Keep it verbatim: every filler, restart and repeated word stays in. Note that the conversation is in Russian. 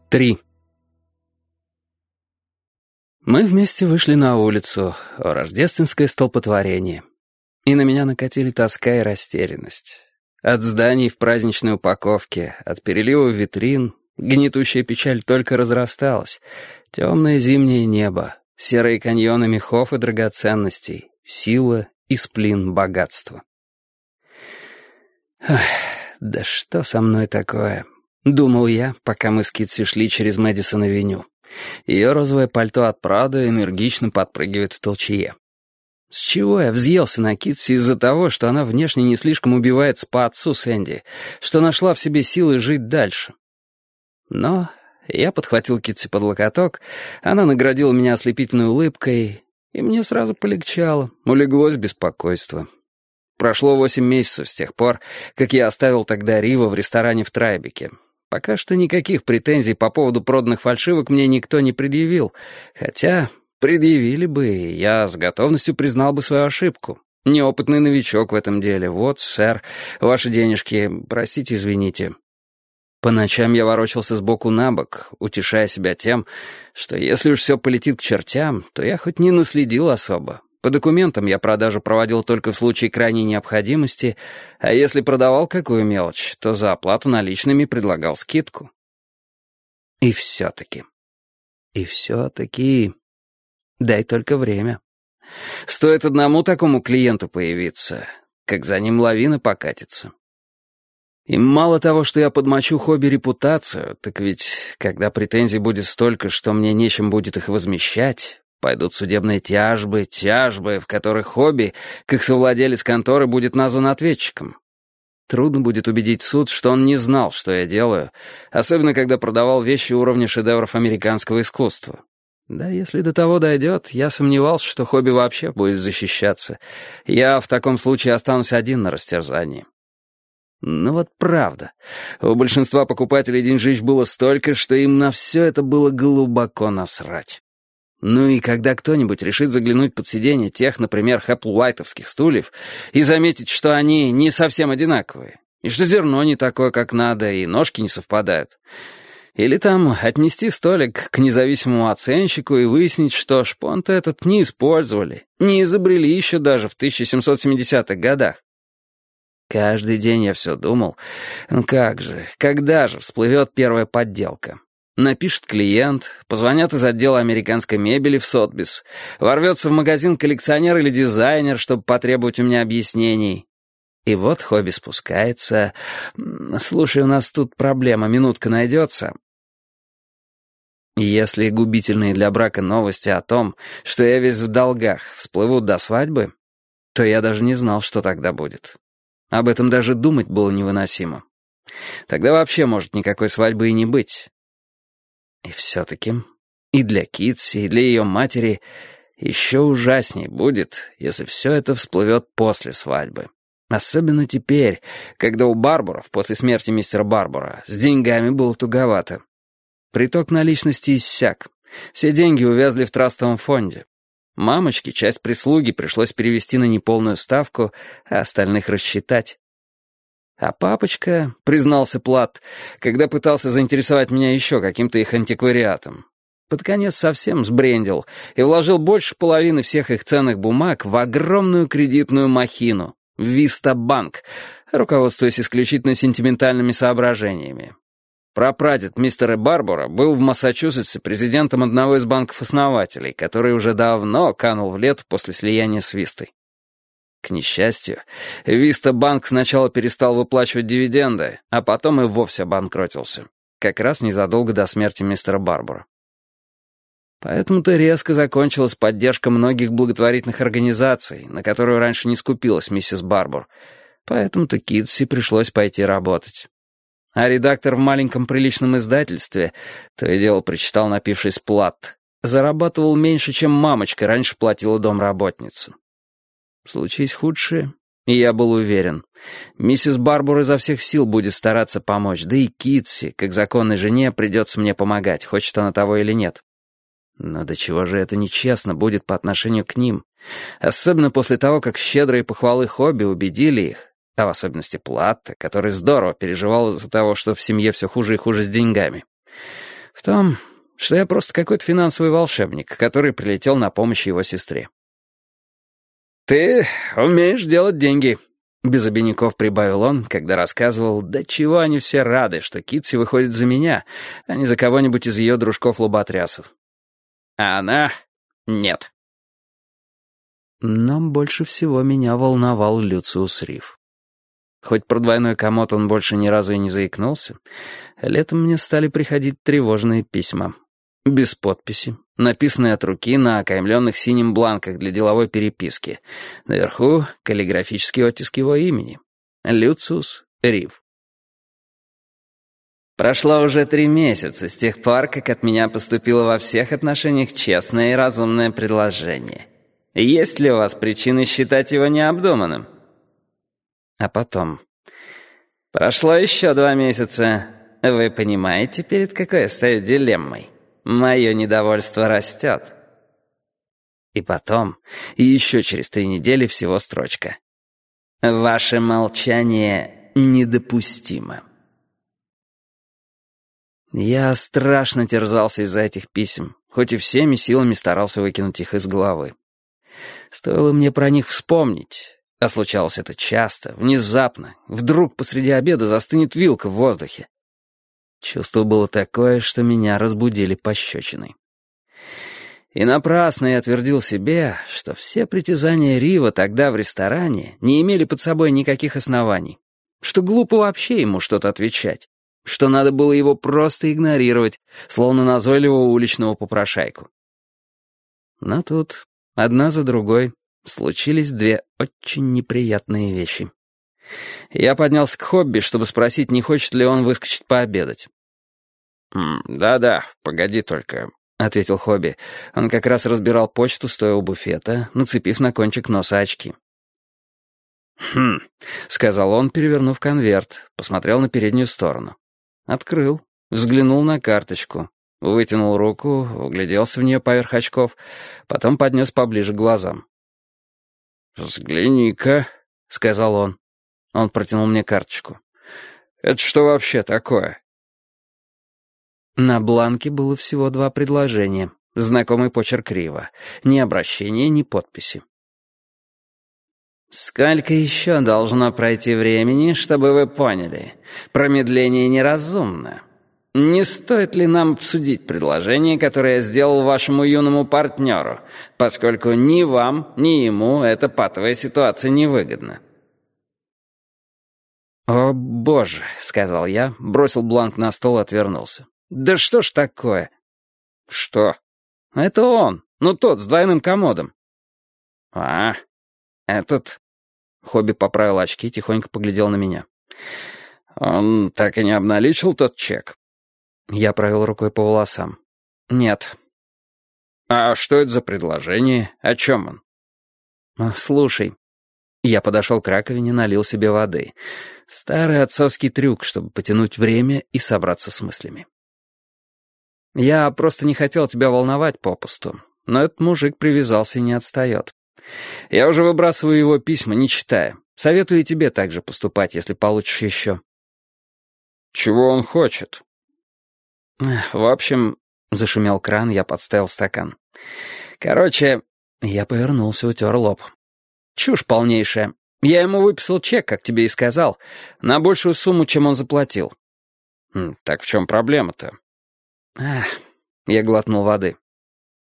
Три. Мы вместе вышли на улицу, рождественское столпотворение. И на меня накатили тоска и растерянность. От зданий в праздничной упаковке, от переливов витрин, гнетущая печаль только разрасталась. Темное зимнее небо, серые каньоны мехов и драгоценностей, сила и сплин богатства. Ах, да что со мной такое? Думал я, пока мы с Китси шли через Мэдисон-авеню. Ее розовое пальто от Прада энергично подпрыгивает в толчее. С чего я взъелся на Китси из-за того, что она внешне не слишком убивается по отцу Сэнди, что нашла в себе силы жить дальше? Но я подхватил Китси под локоток, она наградила меня ослепительной улыбкой, и мне сразу полегчало, улеглось беспокойство. Прошло восемь месяцев с тех пор, как я оставил тогда Рива в ресторане в Трайбеке. Пока что никаких претензий по поводу проданных фальшивок мне никто не предъявил, хотя предъявили бы, и я с готовностью признал бы свою ошибку. Неопытный новичок в этом деле. Вот, сэр, ваши денежки, простите, извините. По ночам я ворочался сбоку на бок, утешая себя тем, что если уж все полетит к чертям, то я хоть не наследил особо. По документам я продажу проводил только в случае крайней необходимости, а если продавал какую мелочь, то за оплату наличными предлагал скидку. И все-таки. И все-таки. Дай только время. Стоит одному такому клиенту появиться, как за ним лавина покатится. И мало того, что я подмочу хобби-репутацию, так ведь, когда претензий будет столько, что мне нечем будет их возмещать, пойдут судебные тяжбы, тяжбы, в которых хобби, как совладелец конторы, будет назван ответчиком. Трудно будет убедить суд, что он не знал, что я делаю, особенно когда продавал вещи уровня шедевров американского искусства. Да, если до того дойдет, я сомневался, что хобби вообще будет защищаться. Я в таком случае останусь один на растерзании. Ну вот правда. У большинства покупателей деньжищ было столько, что им на все это было глубоко насрать. Ну и когда кто-нибудь решит заглянуть под сиденье тех, например, хэпплуайтовских стульев и заметить, что они не совсем одинаковые, и что зерно не такое, как надо, и ножки не совпадают, или там отнести столик к независимому оценщику и выяснить, что шпонт этот не использовали, не изобрели еще даже в тысяча семьсот семидесятых годах. Каждый день я все думал, ну как же, когда же всплывет первая подделка? Напишет клиент, позвонят из отдела американской мебели в Сотбис, ворвется в магазин коллекционер или дизайнер, чтобы потребовать у меня объяснений. И вот хобби спускается. «Слушай, у нас тут проблема, минутка найдется». Если губительные для брака новости о том, что я весь в долгах, всплывут до свадьбы, то я даже не знал, что тогда будет. Об этом даже думать было невыносимо. Тогда вообще может никакой свадьбы и не быть. И все-таки и для Китси, и для ее матери еще ужасней будет, если все это всплывет после свадьбы. Особенно теперь, когда у Барбуров после смерти мистера Барбура с деньгами было туговато. Приток наличности иссяк. Все деньги увязли в трастовом фонде. Мамочке часть прислуги пришлось перевести на неполную ставку, а остальных рассчитать. А папочка, признался Плат, когда пытался заинтересовать меня еще каким-то их антиквариатом, под конец совсем сбрендил и вложил больше половины всех их ценных бумаг в огромную кредитную махину, в Виста-банк, руководствуясь исключительно сентиментальными соображениями. Прапрадед мистера Барбура был в Массачусетсе президентом одного из банков-основателей, который уже давно канул в лету после слияния с Вистой. К несчастью, Виста-банк сначала перестал выплачивать дивиденды, а потом и вовсе обанкротился, как раз незадолго до смерти мистера Барбура. Поэтому-то резко закончилась поддержка многих благотворительных организаций, на которую раньше не скупилась миссис Барбур, поэтому-то Китси пришлось пойти работать. А редактор в маленьком приличном издательстве, то и дело прочитал напившись Плат, зарабатывал меньше, чем мамочка раньше платила домработнице. Случись худшее, и я был уверен, миссис Барбур изо всех сил будет стараться помочь, да и Китси, как законной жене, придется мне помогать, хочет она того или нет. Но до чего же это нечестно будет по отношению к ним, особенно после того, как щедрые похвалы хобби убедили их, а в особенности Платта, который здорово переживал из-за того, что в семье все хуже и хуже с деньгами, В том, что я просто какой-то финансовый волшебник, который прилетел на помощь его сестре. «Ты умеешь делать деньги», — без обиняков прибавил он, когда рассказывал, до чего они все рады, что Китси выходит за меня, а не за кого-нибудь из ее дружков-лоботрясов. А она — нет. Но больше всего меня волновал Люциус Рив. Хоть про двойной комод он больше ни разу и не заикнулся, летом мне стали приходить тревожные письма. Без подписи, написанные от руки на окаймленных синим бланках для деловой переписки. Наверху каллиграфический оттиск его имени. Люциус Рив. Прошло уже три месяца с тех пор, как от меня поступило во всех отношениях честное и разумное предложение. Есть ли у вас причины считать его необдуманным? А потом. Прошло еще два месяца. Вы понимаете, перед какой я стою дилеммой? Мое недовольство растет. И потом, и еще через три недели всего строчка. Ваше молчание недопустимо. Я страшно терзался из-за этих писем, хоть и всеми силами старался выкинуть их из головы. Стоило мне про них вспомнить, а случалось это часто, внезапно, вдруг посреди обеда застынет вилка в воздухе. Чувство было такое, что меня разбудили пощечиной. И напрасно я твердил себе, что все притязания Рива тогда в ресторане не имели под собой никаких оснований, что глупо вообще ему что-то отвечать, что надо было его просто игнорировать, словно назойливого уличного попрошайку. Но тут, одна за другой, случились две очень неприятные вещи. Я поднялся к Хобби, чтобы спросить, не хочет ли он выскочить пообедать. «Да-да, погоди только», — ответил Хобби. Он как раз разбирал почту, стоя у буфета, нацепив на кончик носа очки. «Хм», — сказал он, перевернув конверт, посмотрел на переднюю сторону. Открыл, взглянул на карточку, вытянул руку, угляделся в нее поверх очков, потом поднес поближе к глазам. «Взгляни-ка», — сказал он. Он протянул мне карточку. «Это что вообще такое?» На бланке было всего два предложения. Знакомый почерк Рива. Ни обращения, ни подписи. «Сколько еще должно пройти времени, чтобы вы поняли? Промедление неразумно. Не стоит ли нам обсудить предложение, которое я сделал вашему юному партнеру, поскольку ни вам, ни ему эта патовая ситуация невыгодна?» «О, боже», — сказал я, бросил бланк на стол и отвернулся. «Да что ж такое?» «Что?» «Это он, ну тот, с двойным комодом». «А, этот...» Хобби поправил очки и тихонько поглядел на меня. «Он так и не обналичил тот чек?» Я провел рукой по волосам. «Нет». «А что это за предложение? О чем он?» «Слушай». Я подошел к раковине, налил себе воды. Старый отцовский трюк, чтобы потянуть время и собраться с мыслями. «Я просто не хотел тебя волновать попусту, но этот мужик привязался и не отстает. Я уже выбрасываю его письма, не читая. Советую и тебе так же поступать, если получишь еще». «Чего он хочет?» «В общем...» — зашумел кран, я подставил стакан. «Короче...» — я повернулся, утер лоб. «Чушь полнейшая. Я ему выписал чек, как тебе и сказал, на большую сумму, чем он заплатил». «Так в чем проблема-то?» «Ах...» — я глотнул воды.